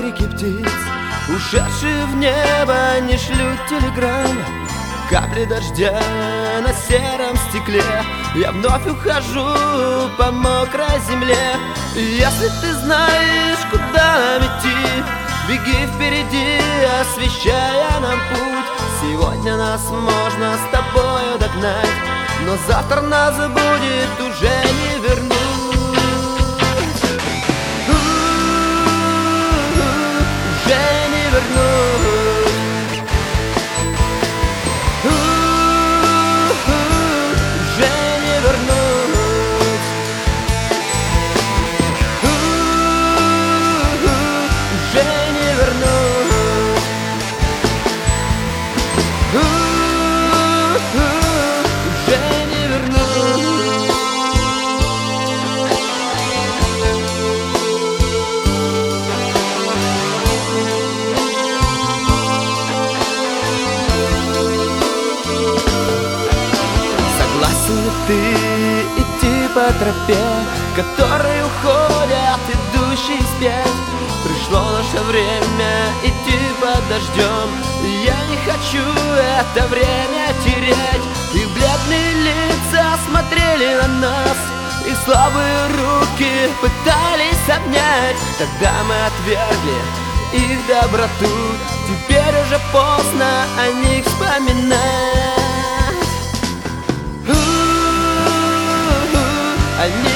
крики птиц, ушедшие в небо, не шлют телеграмм. Капли дождя на сером стекле, я вновь ухожу по мокрой земле. Если ты знаешь, куда нам идти, беги впереди, освещая нам путь. Сегодня нас можно с тобою догнать, но завтра нас будет уже не вернуть. Уже не вернуть. Уже не вернуть. Уже не вернуть. Уже не вернуть. Согласен ли ты идти по тропе, которые уходят, идущие вспять? Пришло наше время идти под дождем. Я не хочу это время терять. Их бледные лица смотрели на нас, их слабые руки пытались обнять. Тогда мы отвергли их доброту, теперь уже поздно о них вспоминать. Они